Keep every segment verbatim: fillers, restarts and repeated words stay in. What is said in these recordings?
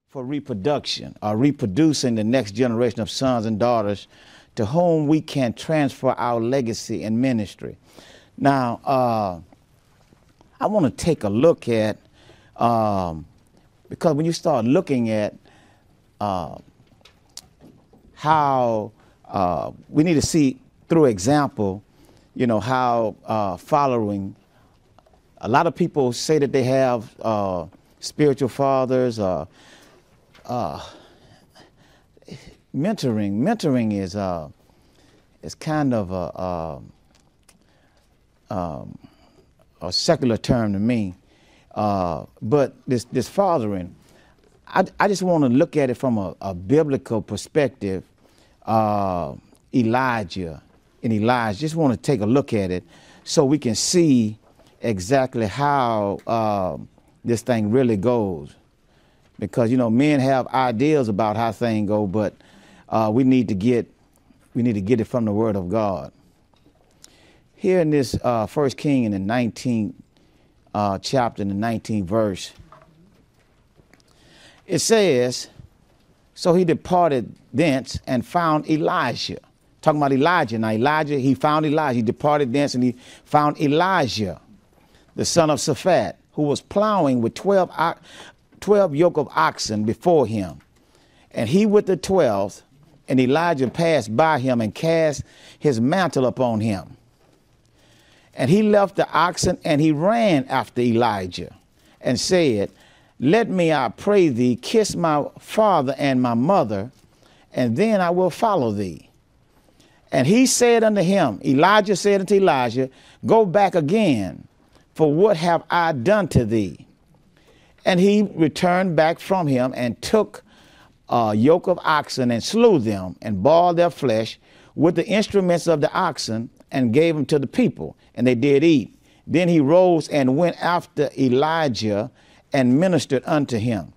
for reproduction, or reproducing the next generation of sons and daughters to whom we can transfer our legacy and ministry. Now, uh, I want to take a look at, um, because when you start looking at uh, how uh, we need to see through example, you know, how uh, following, a lot of people say that they have uh, spiritual fathers, uh, uh, mentoring. Mentoring is uh, is kind of a, a, um, a secular term to me, uh, but this this fathering, I, I just want to look at it from a, a biblical perspective. Uh, Elijah and Elijah, just want to take a look at it so we can see exactly how uh, this thing really goes. Because, you know, men have ideas about how things go, but uh, we need to get we need to get it from the Word of God. Here in this uh, First King in the nineteenth uh, chapter, in the nineteenth verse, it says, "So he departed thence and found Elijah." Talking about Elijah. Now Elijah, he found Elijah. He departed thence and he found Elijah, the son of Shaphat, who was plowing with twelve, twelve yoke of oxen before him. And he with the twelfth, and Elijah passed by him and cast his mantle upon him. And he left the oxen and he ran after Elijah and said, "Let me, I pray thee, kiss my father and my mother, and then I will follow thee." And he said unto him, Elijah said unto Elijah, "Go back again, for what have I done to thee?" And he returned back from him and took a yoke of oxen and slew them and boiled their flesh with the instruments of the oxen and gave them to the people, and they did eat. Then he rose and went after Elijah and ministered unto him.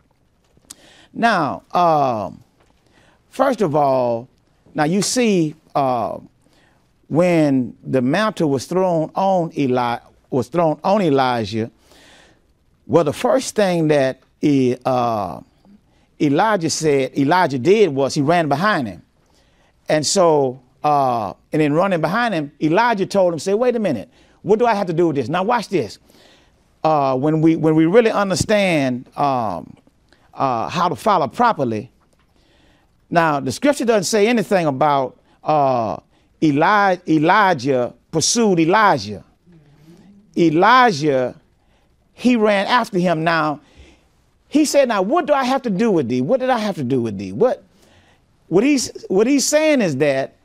Now, uh, first of all, now you see, uh, when the mantle was thrown on Eli, was thrown on Elijah, well, the first thing that he, uh, Elijah said, Elijah did was he ran behind him. And so, uh, and in running behind him, Elijah told him, say, "Wait a minute, what do I have to do with this?" Now watch this. Uh, when we when we really understand um, uh, how to follow properly. Now, the scripture doesn't say anything about uh, Eli- Elijah pursued Elijah. Elijah, he ran after him. Now, he said, "Now, what do I have to do with thee? What did I have to do with thee?" What, what he's what he's saying is that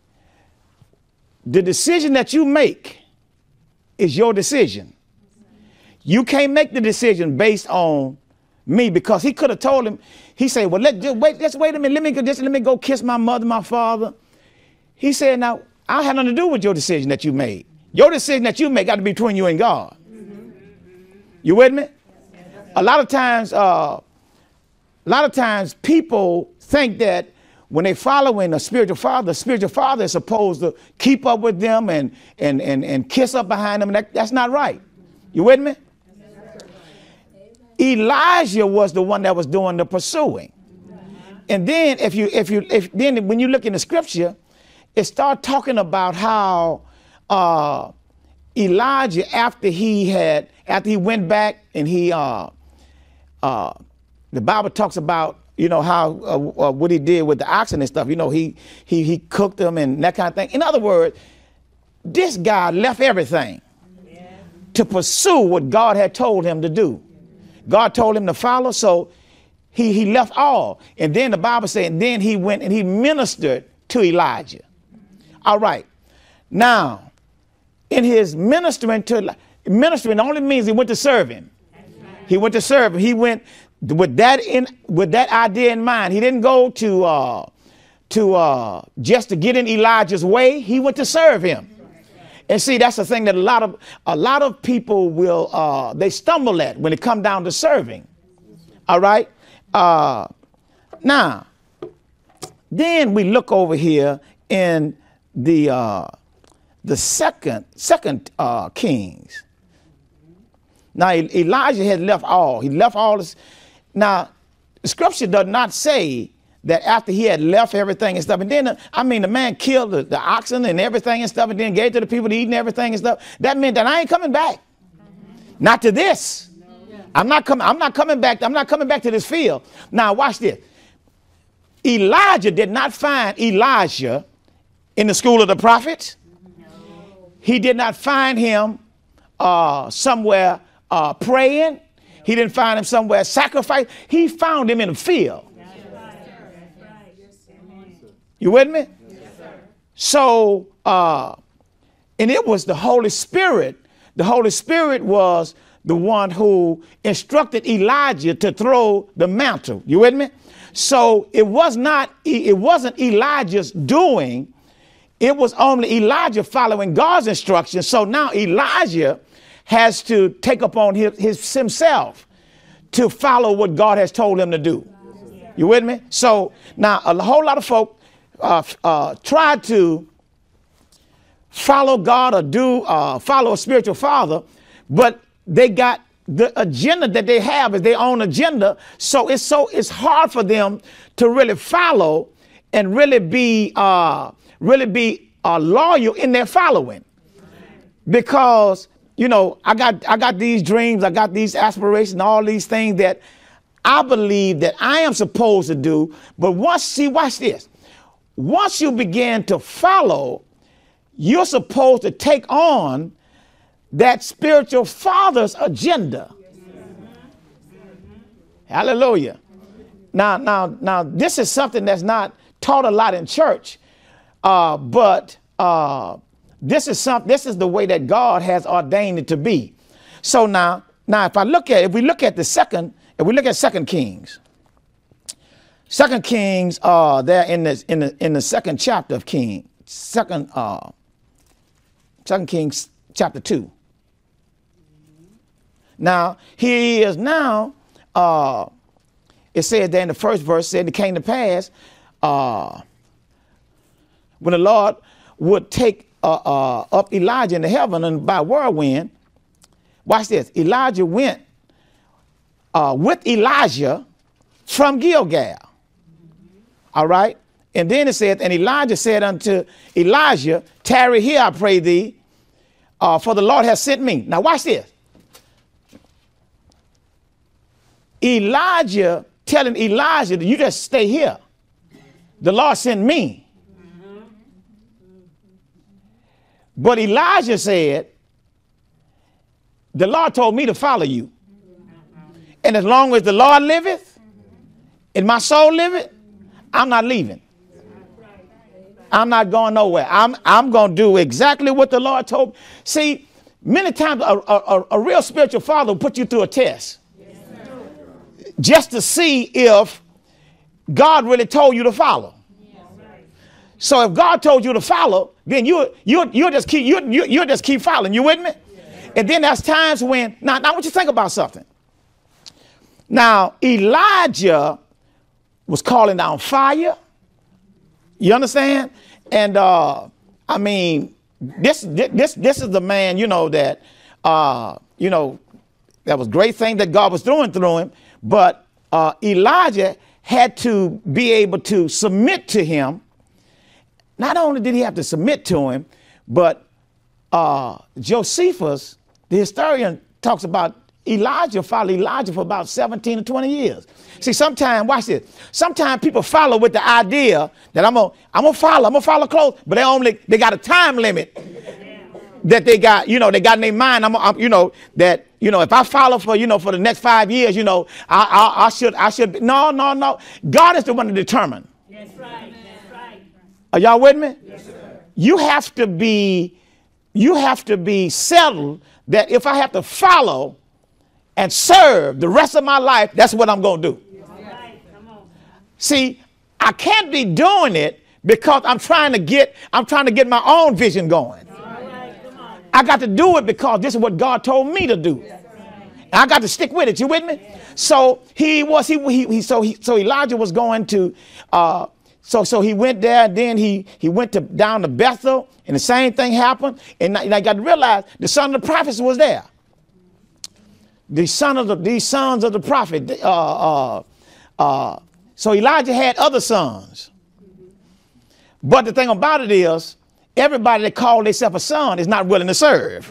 the decision that you make is your decision. You can't make the decision based on me, because he could have told him. He said, "Well, let just wait. Just wait a minute. Let me go. Just let me go kiss my mother, my father." He said, "Now, I have nothing to do with your decision that you made. Your decision that you make got to be between you and God." Mm-hmm. You with me? A lot of times, uh, a lot of times, people think that when they following a spiritual father, the spiritual father is supposed to keep up with them and and and and kiss up behind them. And that, that's not right. You with me? Elijah was the one that was doing the pursuing. And then if you if you if then when you look in the scripture, it starts talking about how uh, Elijah, after he had after he went back and he uh, uh, the Bible talks about, you know, how uh, uh, what he did with the oxen and stuff. You know, he he he cooked them and that kind of thing. In other words, this guy left everything to pursue what God had told him to do. God told him to follow, so he, he left all. And then the Bible said, and then he went and he ministered to Elijah. All right. Now, in his ministering to ministering only means he went to serve him. He went to serve him. He went with that in with that idea in mind. He didn't go to uh, to uh, just to get in Elijah's way. He went to serve him. And see, that's the thing that a lot of a lot of people will uh, they stumble at when it comes down to serving. All right. Uh, now, then we look over here in the uh, the second second uh, Kings. Now Elijah had left all. He left all this. Now, the scripture does not say that after he had left everything and stuff, and then, uh, I mean, the man killed the, the oxen and everything and stuff, and then gave to the people to eat and everything and stuff. That meant that I ain't coming back. Mm-hmm. Not to this. No. Yeah. I'm not coming. I'm not coming back. I'm not coming back to this field. Now, watch this. Elijah did not find Elijah in the school of the prophets. No. He did not find him uh, somewhere uh, praying. He didn't find him somewhere sacrificing. He found him in the field. You with me? Yes, sir. So, uh, and it was the Holy Spirit. The Holy Spirit was the one who instructed Elijah to throw the mantle. You with me? So it was not, it wasn't Elijah's doing. It was only Elijah following God's instructions. So now Elijah has to take upon his, his himself to follow what God has told him to do. You with me? So now a whole lot of folk Uh, uh, try to follow God or do uh, follow a spiritual father, but they got the agenda that they have is their own agenda. So it's so it's hard for them to really follow and really be uh, really be uh, loyal in their following, because you know I got I got these dreams, I got these aspirations, all these things that I believe that I am supposed to do. But once, see, watch this. Once you begin to follow, you're supposed to take on that spiritual father's agenda. Hallelujah. Now, now, now, this is something that's not taught a lot in church, uh, but uh, this is some. This is the way that God has ordained it to be. So now, now, if I look at, if we look at the second, if we look at Second Kings. Second Kings, uh, there in the in the in the second chapter of King, second uh, Second Kings chapter two. Now here he is now. Uh, it said there in the first verse, said it came to pass uh, when the Lord would take uh, uh, up Elijah into heaven and by whirlwind. Watch this. Elijah went uh, with Elijah from Gilgal. All right. And then it says, and Elijah said unto Elijah, tarry here, I pray thee, uh, for the Lord has sent me. Now watch this. Elijah telling Elijah, you just stay here. The Lord sent me. But Elijah said, the Lord told me to follow you. And as long as the Lord liveth and my soul liveth, I'm not leaving. I'm not going nowhere. I'm, I'm going to do exactly what the Lord told me. See, many times a, a, a real spiritual father will put you through a test. Yes, just to see if God really told you to follow. Yes, so if God told you to follow, then you, you, you'll, just keep, you, you, you'll just keep following. You with me? Yes. And then there's times when, now, now I want you to think about something. Now, Elijah was calling down fire. You understand? And uh, I mean, this this this is the man, you know, that uh, you know, that was great thing that God was doing through him. But uh, Elijah had to be able to submit to him. Not only did he have to submit to him, but uh, Josephus, the historian, talks about Elijah followed Elijah for about seventeen to twenty years. See, sometimes, watch this. Sometimes people follow with the idea that I'm gonna, I'm gonna follow, I'm gonna follow close, but they only, they got a time limit that they got, you know, they got in their mind. I'm, I'm, you know, that, you know, if I follow for, you know, for the next five years, you know, I, I, I should, I should. No, no, no. God is the one to determine. That's right. That's right. Are y'all with me? Yes, sir. You have to be, you have to be settled that if I have to follow and serve the rest of my life, that's what I'm going to do. Right. Come on. See, I can't be doing it because I'm trying to get, I'm trying to get my own vision going. Right. Come on. I got to do it because this is what God told me to do. Right. And I got to stick with it. You with me? Yeah. So he was, he, he, he, so he, so Elijah was going to, uh, so, so he went there, and then he, he went to down to Bethel, and the same thing happened. And I, and I got to realize the son of the prophets was there. The son of the, these sons of the prophet, uh, uh, uh, so Elijah had other sons. But the thing about it is, everybody that called themselves a son is not willing to serve.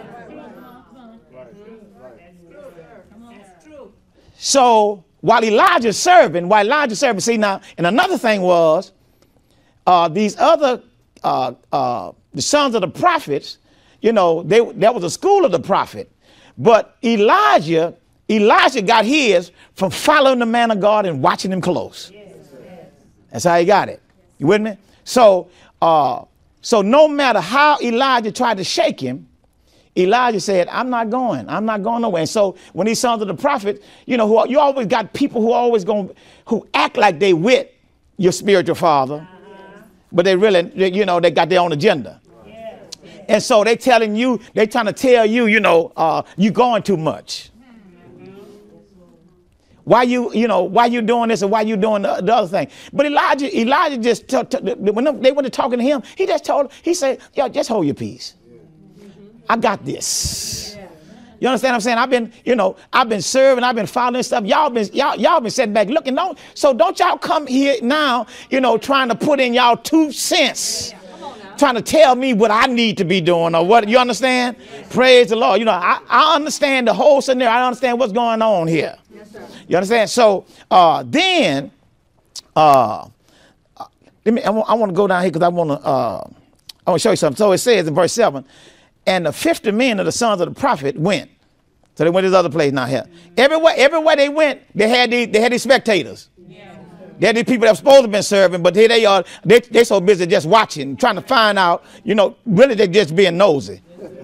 So while Elijah's serving, while Elijah's serving, see now, and another thing was, uh, these other, uh, uh, the sons of the prophets, you know, they, that was a school of the prophet. But Elijah, Elijah got his from following the man of God and watching him close. That's how he got it. You with me? So, uh, so no matter how Elijah tried to shake him, Elijah said, I'm not going. I'm not going nowhere. And so when these sons of the prophet, you know, who you always got people who always going, who act like they with your spiritual father, uh-huh. but they really, you know, they got their own agenda. Yeah. And so they telling you, they trying to tell you, you know, uh, you going too much. Mm-hmm. Why you, you know, why you doing this and why you doing the, the other thing? But Elijah, Elijah just, t- t- when they went talking to him, he just told, he said, yo, just hold your peace. I got this. You understand what I'm saying? I've been, you know, I've been serving, I've been following stuff. Y'all been, y'all, y'all been sitting back looking. Don't, so don't y'all come here now, you know, trying to put in y'all two cents, trying to tell me what I need to be doing or what, you understand? Praise the Lord. You know, I, I understand the whole scenario. I understand what's going on here. Yes, sir. You understand? So uh, then, uh, let me, I want, I want to go down here because I want to, uh, I want to show you something. So it says in verse seven, and the fifty men of the sons of the prophet went. So they went to this other place now here. Everywhere, everywhere they went, they had these, they had these spectators. Yeah. They had these people that were supposed to have been serving, but here they are. They, they're so busy just watching, trying to find out, you know, really they're just being nosy.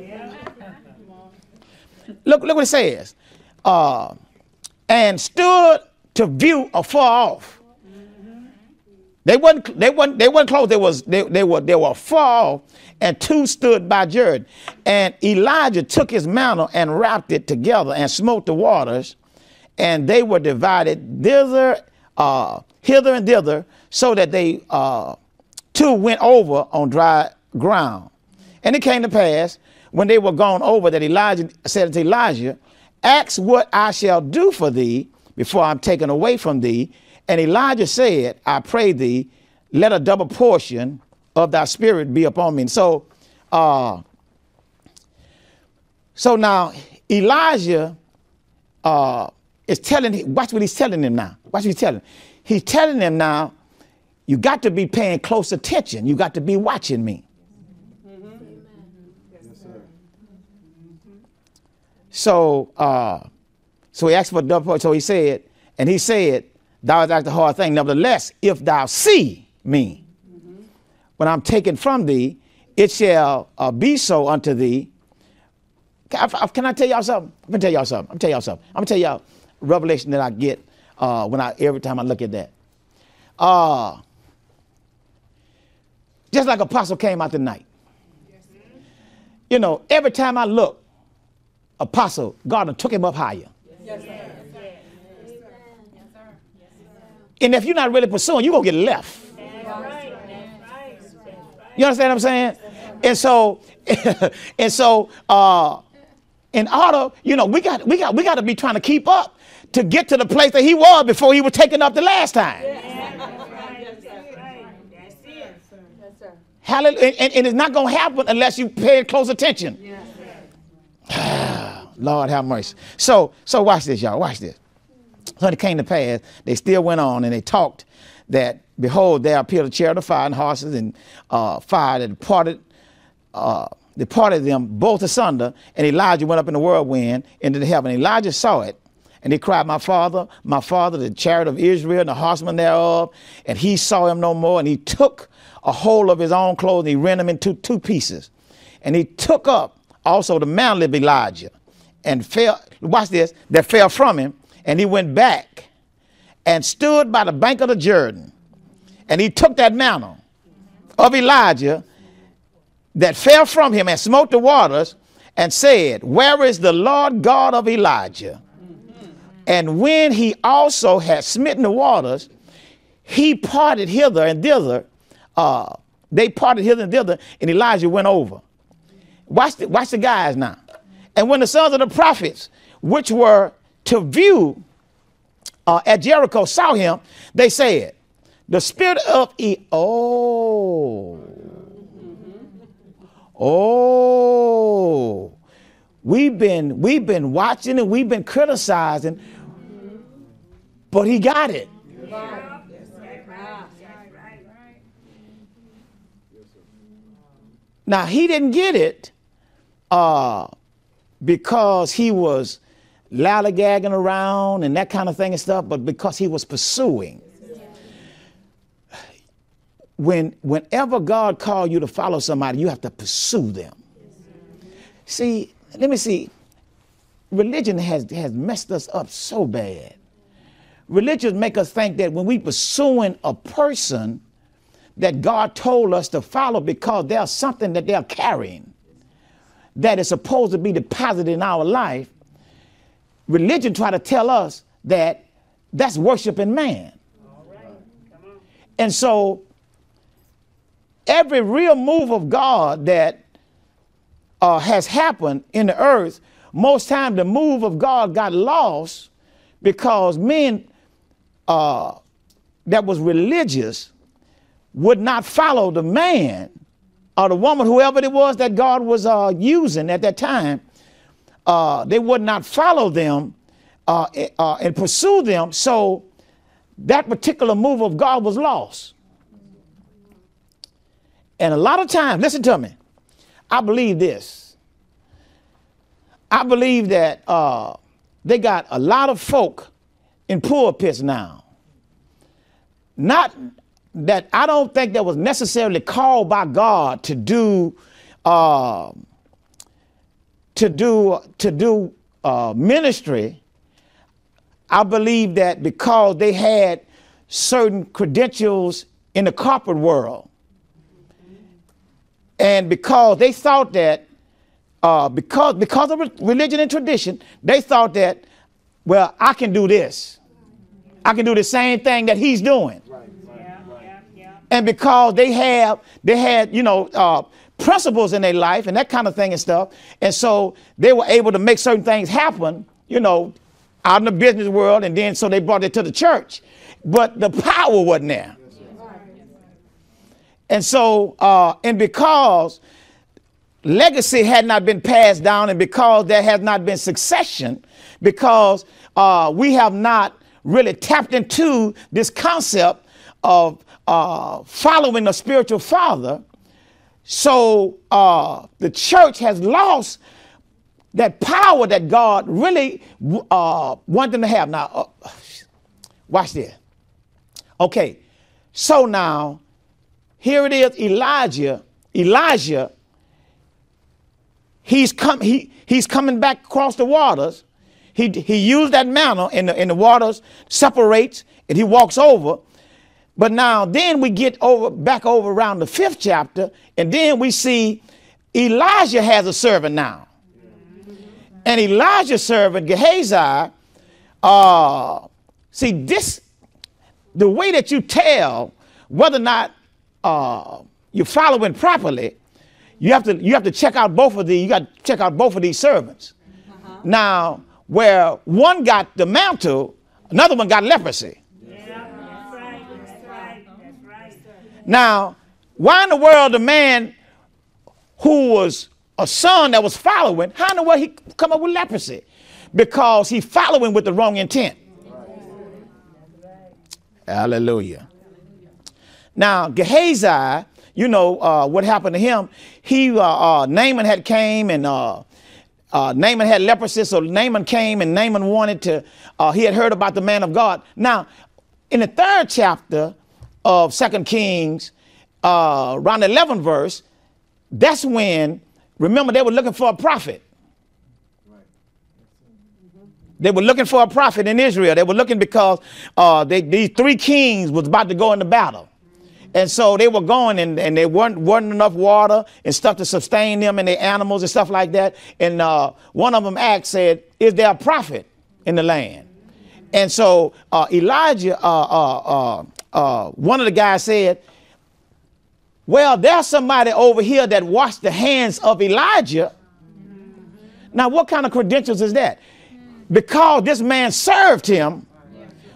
Look, look what it says. Uh, and stood to view afar off. They wasn't, they wasn't, they wasn't close. They was, they, they were, they were far off, and two stood by Jordan. And Elijah took his mantle and wrapped it together and smote the waters, and they were divided thither, uh, hither and thither, so that they uh, two went over on dry ground. And it came to pass when they were gone over that Elijah said unto Elijah, ask what I shall do for thee before I'm taken away from thee. And Elijah said, I pray thee, let a double portion of thy spirit be upon me. And so, uh, so now Elijah uh, is telling, watch what he's telling him now. Watch what he's telling him. He's telling him now, you got to be paying close attention. You got to be watching me. Mm-hmm. Yes, sir. So, uh, so he asked for a double portion. So he said, and he said, thou hast acted a hard thing. Nevertheless, if thou see me, mm-hmm. when I'm taken from thee, it shall uh, be so unto thee. Can I, can I tell y'all something? I'm gonna tell y'all something. I'm gonna tell y'all something. I'm gonna tell y'all a revelation that I get uh, when I every time I look at that. Uh, just like Apostle came out tonight. You know, every time I look, Apostle, God took him up higher. Yes, sir. And if you're not really pursuing, you're going to get left. You understand what I'm saying? And so, and so, uh, in order, you know, we got, we got, we got to be trying to keep up to get to the place that he was before he was taken up the last time. Hallelujah. And, and it's not going to happen unless you pay close attention. Lord have mercy. So, so watch this, y'all. Watch this. So it came to pass, they still went on and they talked that, behold, there appeared a chariot of fire and horses and uh, fire that departed, uh, departed them both asunder. And Elijah went up in the whirlwind into the heaven. Elijah saw it, and he cried, my father, my father, the chariot of Israel and the horsemen thereof. And he saw him no more. And he took a hold of his own clothes and he rent them into two pieces. And he took up also the mantle of Elijah and fell, watch this, that fell from him. And he went back and stood by the bank of the Jordan. And he took that mantle of Elijah that fell from him and smote the waters and said, where is the Lord God of Elijah? And when he also had smitten the waters, he parted hither and thither. Uh, they parted hither and thither, and Elijah went over. Watch the, watch the guys now. And when the sons of the prophets, which were to view uh, at Jericho saw him, they said, the spirit of E. Oh. Oh. We've been, we've been watching and we've been criticizing, but he got it. Now, he didn't get it uh, because he was lollygagging around and that kind of thing and stuff, but because he was pursuing. When, whenever God called you to follow somebody, you have to pursue them. See, let me see. Religion has, has messed us up so bad. Religion make us think that when we pursuing a person that God told us to follow because there's something that they're carrying that is supposed to be deposited in our life, religion try to tell us that that's worshiping man. All right. Come on. And so every real move of God that uh, has happened in the earth, most time the move of God got lost because men uh, that was religious would not follow the man or the woman, whoever it was that God was uh, using at that time. Uh, they would not follow them uh, uh, and pursue them. So that particular move of God was lost. And a lot of times, listen to me, I believe this. I believe that uh, they got a lot of folk in pulpits now. Not that I don't think that was necessarily called by God to do uh, to do to do uh, ministry. I believe that because they had certain credentials in the corporate world, and because they thought that uh, because because of religion and tradition, they thought that, well, I can do this. I can do the same thing that he's doing. Right, right, yeah, right. Yeah, yeah. And because they have, they had, you know, uh, principles in their life and that kind of thing and stuff. And so they were able to make certain things happen, you know, out in the business world. And then so they brought it to the church. But the power wasn't there. And so, uh, and because legacy had not been passed down, and because there has not been succession, because uh, we have not really tapped into this concept of uh, following a spiritual father, so uh, the church has lost that power that God really uh, wanted them to have. Now, uh, watch this. Okay, so now, here it is, Elijah, Elijah, he's come, he, he's coming back across the waters. He, he used that mantle and the, and the waters separates and he walks over. But now then we get over back over around the fifth chapter, and then we see Elijah has a servant now. And Elijah's servant, Gehazi, uh, see this, the way that you tell whether or not Uh, you're following properly, you have to you have to check out both of these. You got to check out both of these servants. Uh-huh. Now, where one got the mantle, another one got leprosy. Yeah, that's right, that's right, that's right. Now, why in the world the man who was a son that was following, how in the world he come up with leprosy? Because he following with the wrong intent. Right. Hallelujah. Now, Gehazi, you know uh, what happened to him. He, uh, uh, Naaman had came and uh, uh, Naaman had leprosy. So Naaman came and Naaman wanted to, uh, he had heard about the man of God. Now, in the third chapter of Second Kings, uh, around the eleventh verse, that's when, remember, they were looking for a prophet. They were looking for a prophet in Israel. They were looking because uh, they, these three kings was about to go into battle. And so they were going and, and there weren't, weren't enough water and stuff to sustain them and their animals and stuff like that. And uh, one of them asked, said, is there a prophet in the land? And so uh, Elijah, uh, uh, uh, uh, one of the guys said, well, there's somebody over here that washed the hands of Elijah. Now, what kind of credentials is that? Because this man served him,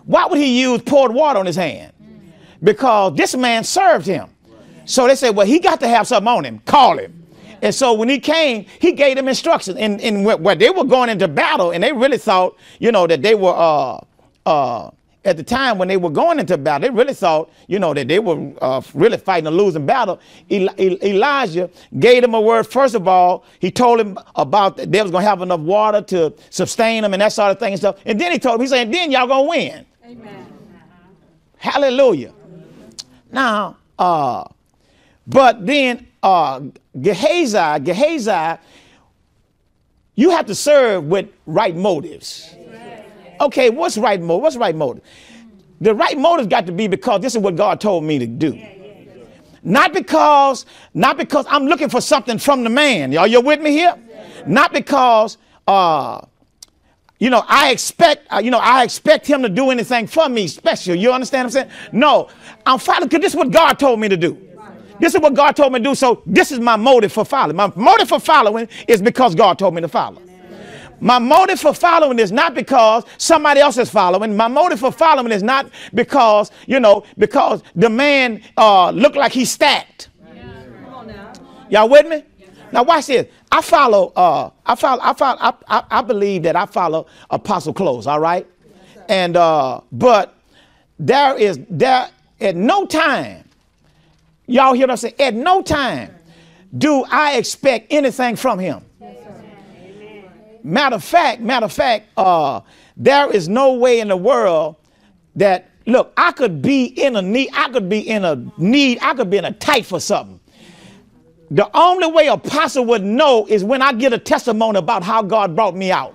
Why would he use poured water on his hand? Because this man served him. So they said, well, he got to have something on him. Call him. And so when he came, he gave them instructions. And, and where they were going into battle, and they really thought, you know, that they were, uh, uh, at the time when they were going into battle, they really thought, you know, that they were uh, really fighting a losing battle. Eli- Elijah gave them a word. First of all, he told him about that they was going to have enough water to sustain them and that sort of thing and stuff. And then he told him, he said, then y'all going to win. Amen. Hallelujah. Now, uh, but then uh, Gehazi, Gehazi, you have to serve with right motives. Okay, what's right motive? What's right motive? The right motive's got to be because this is what God told me to do. Not because, not because I'm looking for something from the man. Y'all, you're with me here? Not because, uh, you know, I expect, uh, you know, I expect him to do anything for me special. You understand what I'm saying? No, I'm following because this is what God told me to do. This is what God told me to do. So this is my motive for following. My motive for following is because God told me to follow. My motive for following is not because somebody else is following. My motive for following is not because, you know, because the man uh, looked like he's stacked. Yeah. Y'all with me? Yeah. Now watch this. I follow, uh, I follow, I follow, I, I, I believe that I follow Apostle Close, all right? And, uh, but there is, there, at no time, y'all hear what I'm saying? At no time do I expect anything from him. Matter of fact, matter of fact, uh, there is no way in the world that, look, I could be in a need, I could be in a need, I could be in a tight for something. The only way apostle would know is when I get a testimony about how God brought me out.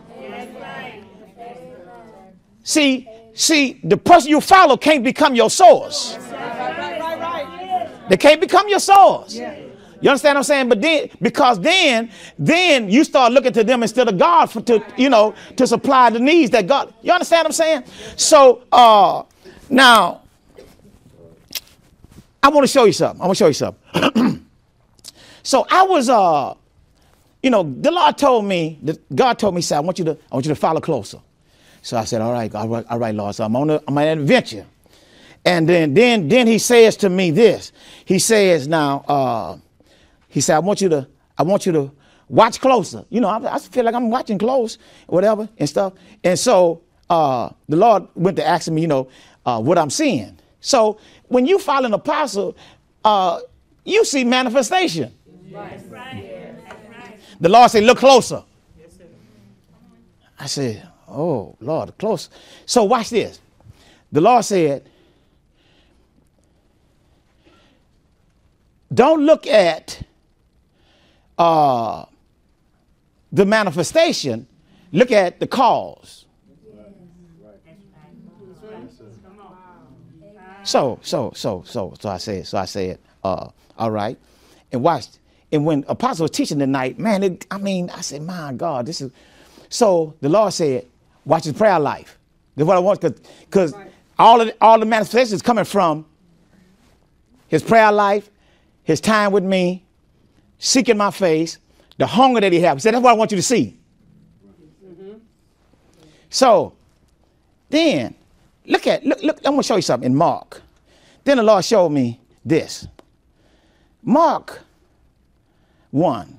See, see, the person you follow can't become your source. They can't become your source. You understand what I'm saying? But then, because then, then you start looking to them instead of God for, to, you know, to supply the needs that God, you understand what I'm saying? So, uh, now, I want to show you something. I want to show you something. So I was, uh, you know, the Lord told me, that God told me, say, I want you to, I want you to follow closer. So I said, all right, all right, all right, Lord. So I'm on, a, I'm on an adventure. And then, then, then he says to me this, he says now, uh, he said, I want you to, I want you to watch closer. You know, I, I feel like I'm watching close, whatever, and stuff. And so uh, the Lord went to asking me, you know, uh, what I'm seeing. So when you follow an apostle, uh, you see manifestation. Right. Right. The Lord said, look closer. I said, oh, Lord, close. So watch this. The Lord said, don't look at Uh, the manifestation, look at the cause. So, so, so, so, so I said, so I said, uh, all right. And watched. And when Apostle was teaching tonight, man, it, I mean, I said, my God, this is. So the Lord said, watch his prayer life. That's what I want, because because all of the, all the manifestations coming from his prayer life, his time with me, seeking my face, the hunger that he has. He said, that's what I want you to see. Mm-hmm. So then look at, look, look, I'm going to show you something in Mark. Then the Lord showed me this. Mark one.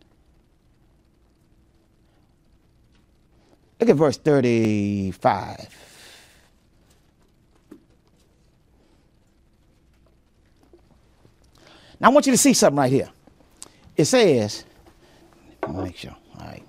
Look at verse thirty-five. Now I want you to see something right here. It says, let me make sure, all right.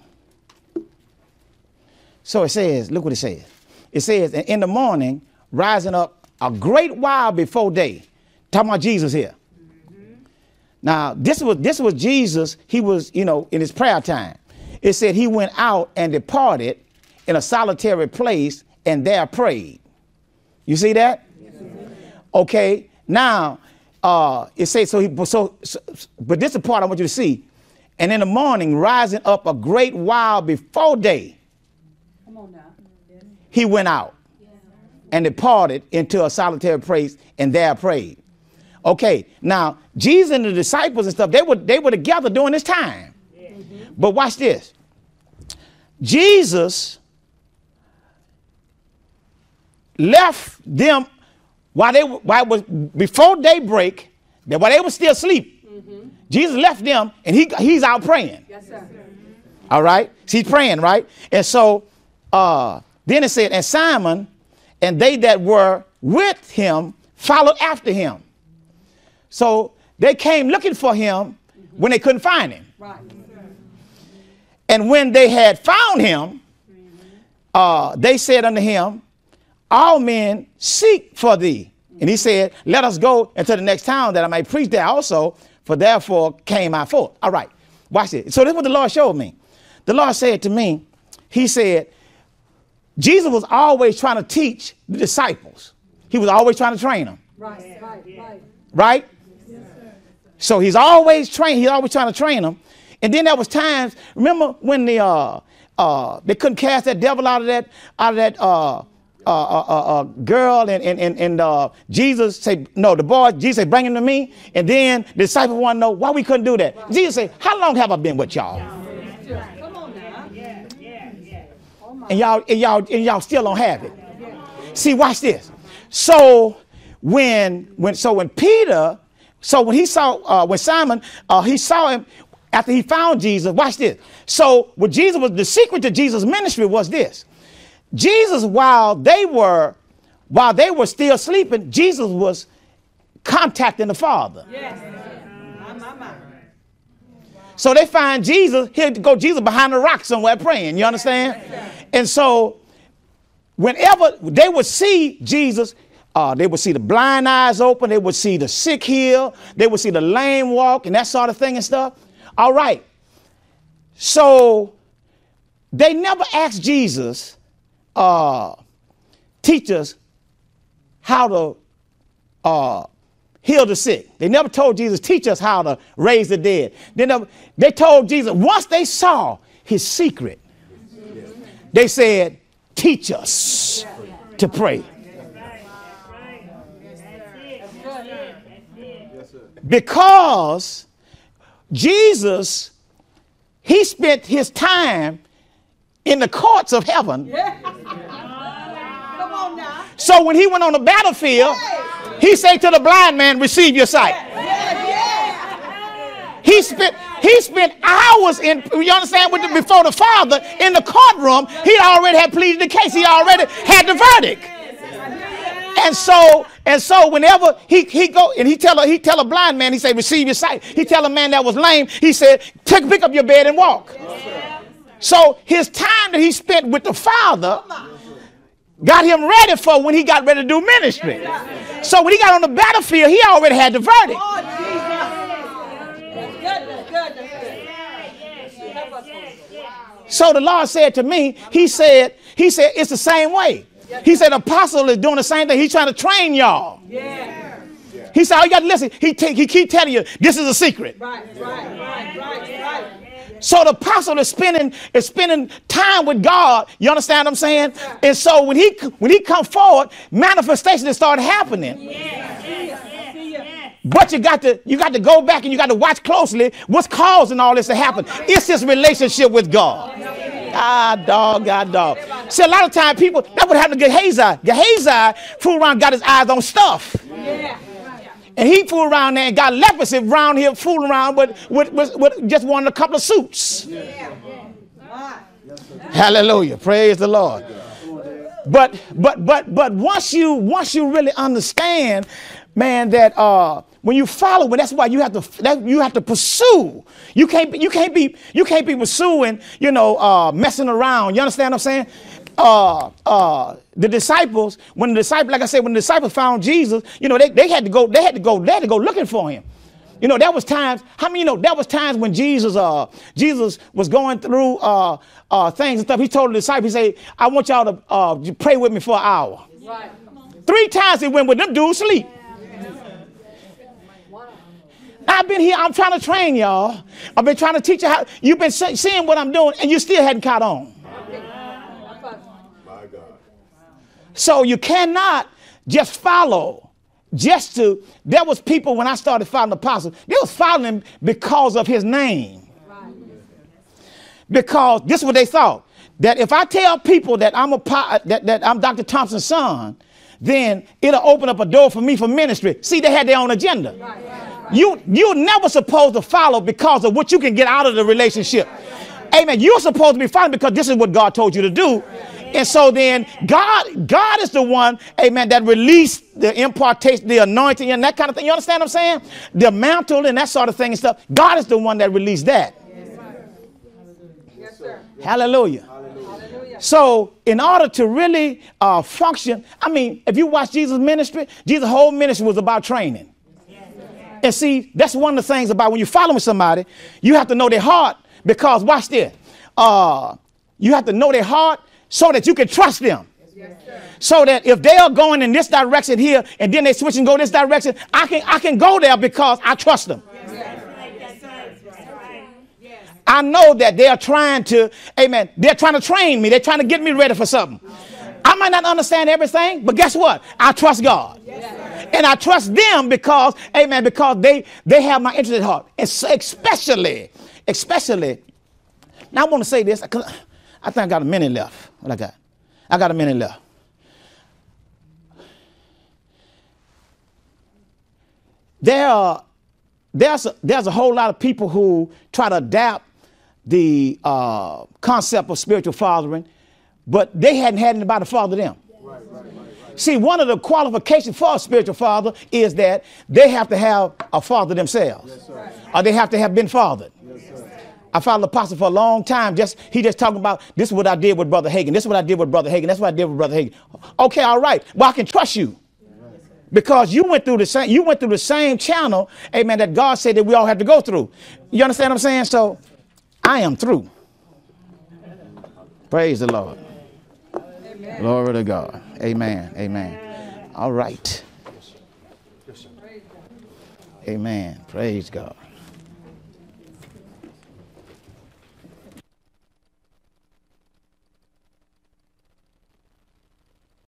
So it says, look what it says. It says, in the morning, rising up a great while before day. Talking about Jesus here. Mm-hmm. Now, this was, this was Jesus. He was, you know, in his prayer time. It said he went out and departed in a solitary place and there prayed. You see that? Yes. Okay. Now, Uh, it says so. He so, so, but this is the part I want you to see. And in the morning, rising up a great while before day, come on now, he went out and departed into a solitary place and there prayed. Okay, now Jesus and the disciples and stuff, they were they were together during this time. Mm-hmm. But watch this. Jesus left them while they while it was before daybreak, that while they were still asleep, mm-hmm. Jesus left them and he he's out praying. Yes, sir. All right. So he's praying, right? And so uh, then it said, and Simon and they that were with him followed after him. So they came looking for him when they couldn't find him. Right. And when they had found him, uh, they said unto him, all men seek for thee. And he said, let us go into the next town that I may preach there also, for therefore came I forth. All right, watch it. So this is what the Lord showed me. The Lord said to me, he said, Jesus was always trying to teach the disciples. He was always trying to train them. Right, right, right. Right? Yes, so he's always trained. He's always trying to train them. And then there was times, remember when the uh, uh, they couldn't cast that devil out of that out of that uh, uh, uh, uh, girl, and and and, and uh, Jesus said, no, the boy, Jesus said, bring him to me. And then the disciples want to know why we couldn't do that. Right. Jesus said, how long have I been with y'all? Yeah. Come on now. Yeah, yeah, yeah. And y'all and y'all and y'all still don't have it. Yeah. See, watch this. So when when so when Peter, so when he saw uh, when Simon, uh, he saw him. After he found Jesus, watch this. So what Jesus was, the secret to Jesus' ministry was this. Jesus, while they were, while they were still sleeping, Jesus was contacting the Father. Yes. So they find Jesus, here to go Jesus behind a rock somewhere praying. You understand? And so whenever they would see Jesus, uh, they would see the blind eyes open, they would see the sick heal, they would see the lame walk and that sort of thing and stuff. All right. So they never asked Jesus, uh, teach us how to uh, heal the sick. They never told Jesus, teach us how to raise the dead. They, never, they told Jesus, once they saw his secret, they said, teach us to pray. Because Jesus, he spent his time in the courts of heaven. Yeah. Come on now. So when he went on the battlefield, hey. he said to the blind man, receive your sight. Yeah. Yeah. He spent he spent hours in, you understand, with the, before the Father in the courtroom. He already had pleaded the case. He already had the verdict. And so, and so whenever he, he go and he tell a, he tell a blind man, he say, receive your sight. He tell a man that was lame, he said, take, pick up your bed and walk. Yes. So his time that he spent with the Father got him ready for when he got ready to do ministry. Yes. So when he got on the battlefield, he already had the verdict. Oh, so the Lord said to me, he said, he said, it's the same way. He said, apostle is doing the same thing. He's trying to train y'all. Yeah. He said, oh, you got to listen. He, t- he keep telling you, this is a secret. Right, right, right, right, right. So the apostle is spending, is spending time with God. You understand what I'm saying? Yeah. And so when he, when he come forward, manifestations start happening. Yeah. Yeah. Yeah. But you got to, you got to go back and you got to watch closely what's causing all this to happen. It's his relationship with God. Ah, dog, God, dog. See, a lot of time people, that's what happened to Gehazi. Gehazi fooled around, got his eyes on stuff. Yeah. And he fooled around there and got leprosy around here, fooling around with, with, with, with just wanting a couple of suits. Yeah. Hallelujah. Praise the Lord. But, but, but, but once you, once you really understand, man, that, uh, when you follow, but that's why you have to that, you have to pursue. You can't you can't be you can't be pursuing, you know, uh, messing around. You understand what I'm saying? Uh, uh, the disciples, when the disciples, like I said, when the disciples found Jesus, you know, they, they had to go, they had to go, they had to go looking for him. You know, there was times, how many, you know, there was times when Jesus, uh, Jesus was going through uh, uh, things and stuff. He told the disciples, he said, I want y'all to uh, pray with me for an hour. Right. Three times he went with them dudes sleep. I've been here. I'm trying to train y'all. I've been trying to teach you how. You've been seeing what I'm doing, and you still hadn't caught on. My God. So you cannot just follow. Just to. There was people when I started following the apostles. They was following him because of his name. Because this is what they thought. that if I tell people that I'm a that, that I'm Doctor Thompson's son, then it'll open up a door for me for ministry. See, they had their own agenda. Right, right, right. You, you're never supposed to follow because of what you can get out of the relationship. Amen. You're supposed to be following because this is what God told you to do. And so then God, God is the one, amen, that released the impartation, the anointing and that kind of thing. You understand what I'm saying? The mantle and that sort of thing and stuff. God is the one that released that. Yes, sir. Hallelujah. Hallelujah. So in order to really uh, function, I mean, if you watch Jesus' ministry, Jesus' whole ministry was about training. Yes. And see, that's one of the things about when you're following somebody, you have to know their heart because, watch this, uh, you have to know their heart so that you can trust them. Yes, so that if they are going in this direction here and then they switch and go this direction, I can, I can go there because I trust them. Yes. I know that they are trying to, amen, they're trying to train me. They're trying to get me ready for something. I might not understand everything, but guess what? I trust God. Yes, and I trust them because, amen, because they, they have my interest at heart. Especially, especially, now I want to say this, because I think I got a minute left. What I got? I got a minute left. There are, there's, a, there's a whole lot of people who try to adapt the uh, concept of spiritual fathering, but they hadn't had anybody to father them. Right, right, right, right. See, one of the qualifications for a spiritual father is that they have to have a father themselves, yes, sir. Or they have to have been fathered. Yes, sir. I followed the apostle for a long time. Just he just talking about this is what I did with Brother Hagin. This is what I did with Brother Hagin. That's what I did with Brother Hagin. Okay, all right. Well, I can trust you. Because you went through the same, you went through the same channel, amen, that God said that we all have to go through. You understand what I'm saying? So I am through. Praise the Lord. Amen. Glory to God. Amen. Amen. All right. Amen. Praise God.